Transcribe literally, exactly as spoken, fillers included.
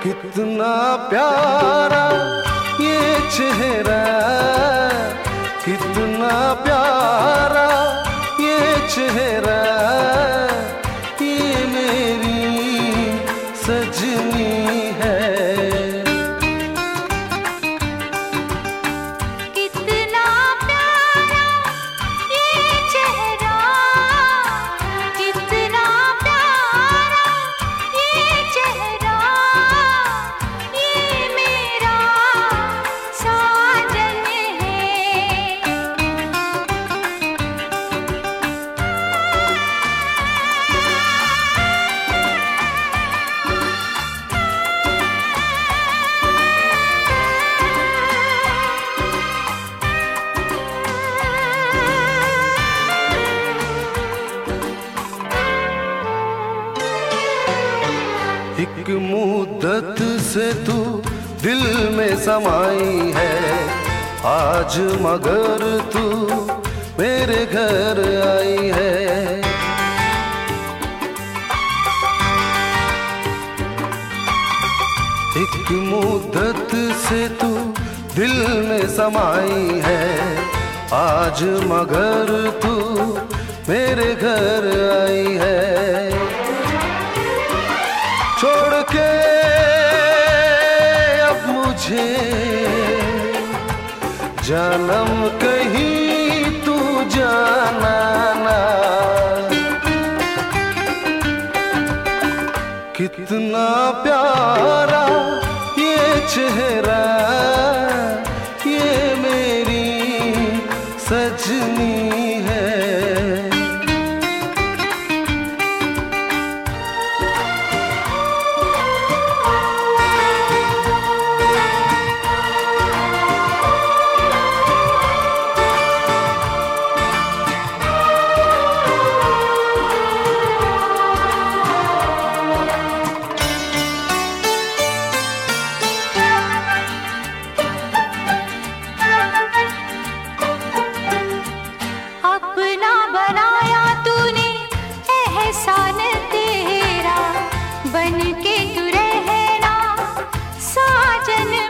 कितना प्यारा ये चेहरा, कितना प्यारा ये चेहरा, ये मेरी सजनी है। कितना प्यारा ये चेहरा, कितना प्यारा ये चेहरा, ये मेरा साजन है। एक मुद्दत से तू दिल में समाई है, आज मगर तू मेरे घर आई है। एक मुद्दत से तू दिल में समाई है, आज मगर तू मेरे घर आई है। छोड़ के अब मुझे जन्म कहीं तू जाना ना। कितना प्यारा ये चेहरा, ये मेरी सजनी है। अपना बनाया तूने एहसान तेरा, बन के तू रहना साजन